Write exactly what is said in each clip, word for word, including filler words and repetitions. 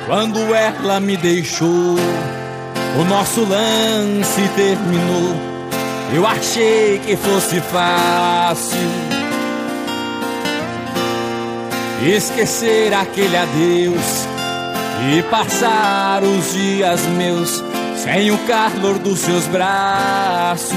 Quando ela me deixou, o nosso lance terminou. Eu achei que fosse fácil esquecer aquele adeus e passar os dias meus sem o calor dos seus braços.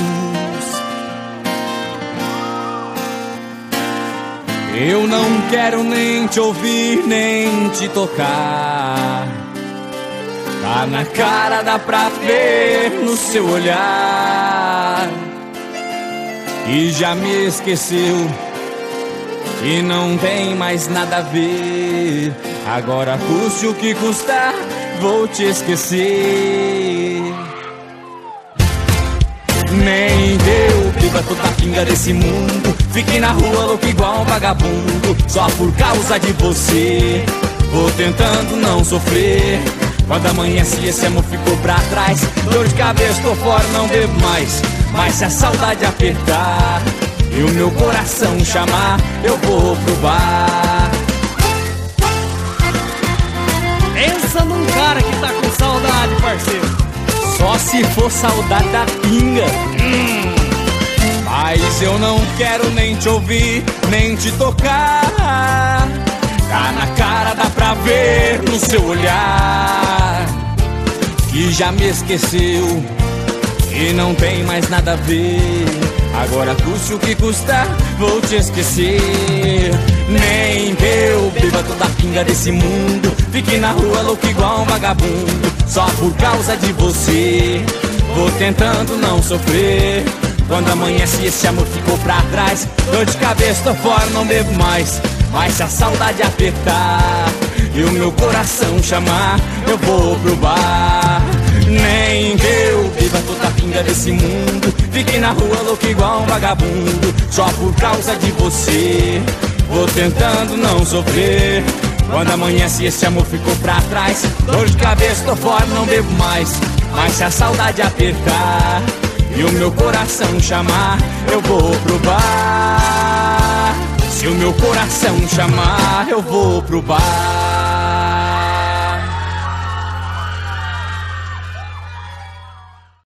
Eu não quero nem te ouvir, nem te tocar. Tá na cara, dá pra ver no seu olhar. E já me esqueceu, e não tem mais nada a ver. Agora custe o que custar, vou te esquecer. Nem eu beba toda a pinga desse mundo, fique na rua louco igual um vagabundo, só por causa de você. Vou tentando não sofrer. Quando amanhece esse amor ficou pra trás, dor de cabeça, tô fora, não bebo mais. Mas se a saudade apertar e o meu coração chamar, eu vou pro bar. Pensa num cara que tá com saudade, parceiro. Só se for saudade da pinga. hum. Mas eu não quero nem te ouvir, nem te tocar. Tá na cara, dá pra ver no seu olhar que já me esqueceu e não tem mais nada a ver. Agora custe o que custar, vou te esquecer. Nem que eu beba toda a pinga desse mundo, fique na rua louco igual um vagabundo, só por causa de você. Vou tentando não sofrer. Quando amanhece esse amor ficou pra trás, dor de cabeça, tô fora, não bebo mais. Mas se a saudade apertar e o meu coração chamar, eu vou pro bar. Nem que eu beba toda a pinga desse mundo, fique na rua louco igual um vagabundo, só por causa de você. Vou tentando não sofrer. Quando amanhece esse amor ficou pra trás, dor de cabeça, tô fora, não bebo mais. Mas se a saudade apertar e o meu coração chamar, eu vou pro bar. Se o meu coração chamar, eu vou pro bar.